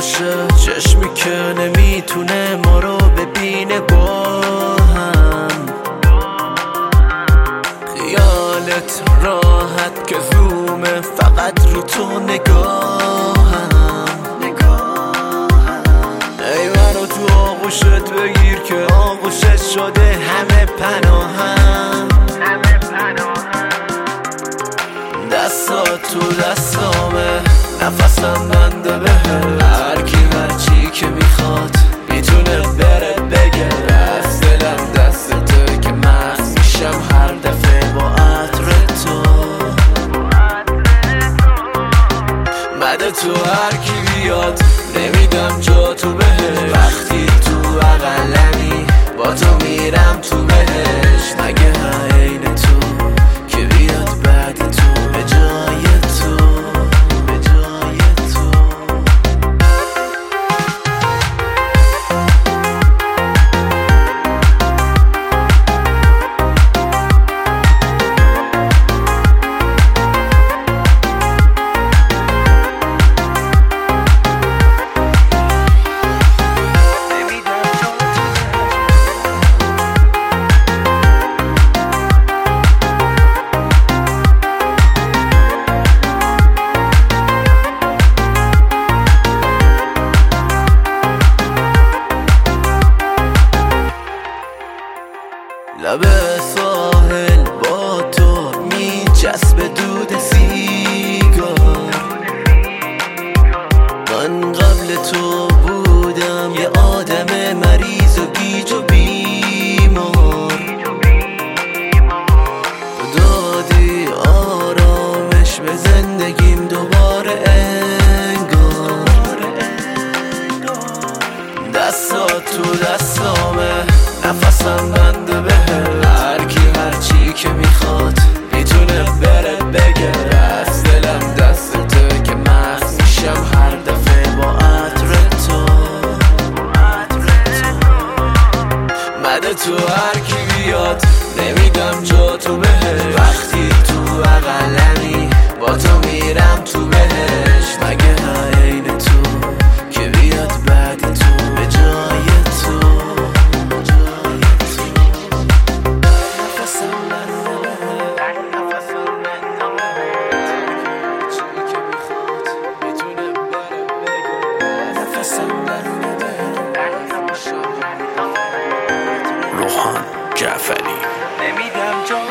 باشه، چشمی که نمیتونه ما رو ببینه با هم. خیالت راحت که زومه فقط رو تو نگاهم. ای منو تو آغوشت بگیر که آغوشت شده همه پناهم. دستات تو دستامه، نفسم بنده بهت. هرکی هرچی که میخواد میتونه بره بگه. از دلم دستته که مست میشم هر دفعه با عطر تو. بده تو هرکی بیاد نمیدم جا تو بهش. وقتی تو بغلمی با تو میرم تو بهش. مگه عین تو که بیاد بعد تو به جای تو، به جای تو. لب ساحل با تو میچسب دود سیگار. من قبل تو بودم یه آدم مریض و گیج و بیمار. دادی آرامش به زندگیم دوباره انگار. دستات تو دستامه، نفسم بنده بهت. هرکی هرچی که میخواد میتونه بره بگه. از دلم دستته که مست میشم هر دفعه با عطر تو. مده تو هرکی بیاد نمیدم جا تو بهش. وقتی تو بغلمی با تو میرم تو بهش. مگه عین تو که بیاد بعد تو به جای تو. روحان جعفری. نمیدم جا